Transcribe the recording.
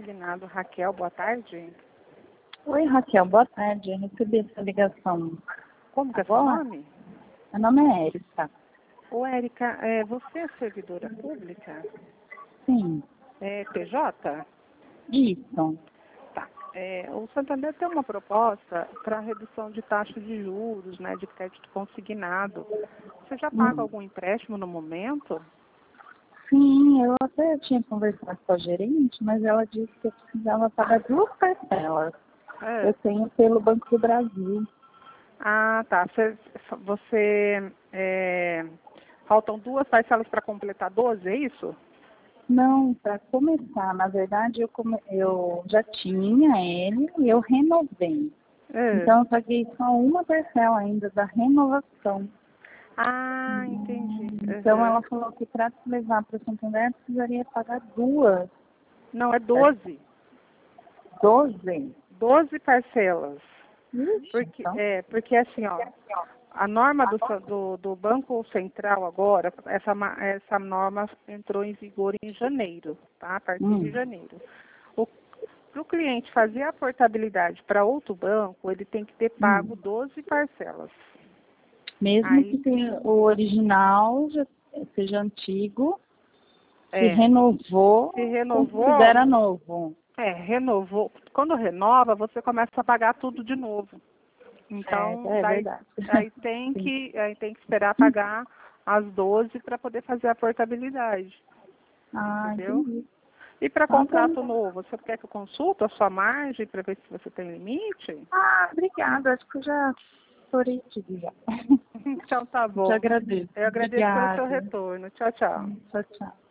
consignado. Raquel, boa tarde. Oi, Raquel, boa tarde. Eu recebi essa ligação. Como que é seu nome? Meu nome é Érica. Ô, Érica, você é servidora pública? Sim, É PJ? isso. Tá. O Santander tem uma proposta para redução de taxa de juros, né, de crédito consignado. Você já paga algum empréstimo no momento? Sim, eu até tinha conversado com a gerente, mas ela disse que eu precisava pagar 2 parcelas. Eu tenho pelo Banco do Brasil. Ah, tá. Faltam 2 parcelas para completar 12, é isso? Não, para começar, na verdade, eu já tinha ele e eu renovei. Então, eu paguei só uma parcela ainda da renovação. Ah, entendi. Então, ela falou que para levar para o Santander, eu precisaria pagar 2. Não, é 12. 12? 12 parcelas. Ixi, então. Porque assim, ó, a norma do Banco Central agora, essa norma entrou em vigor em janeiro, tá? A partir de janeiro. Para o cliente fazer a portabilidade para outro banco, ele tem que ter pago 12 parcelas. Mesmo que o original já seja antigo, se renovou, considera novo. Renovou. Quando renova, você começa a pagar tudo de novo. Então, verdade. aí tem que esperar pagar as 12 para poder fazer a portabilidade. Entendeu? Entendi. E para contrato novo, você quer que eu consulte a sua margem para ver se você tem limite? Obrigada. Acho que eu já estourei tudo já. Então tá bom. Te agradeço. Eu agradeço pelo seu retorno. Tchau, tchau. Tchau, tchau.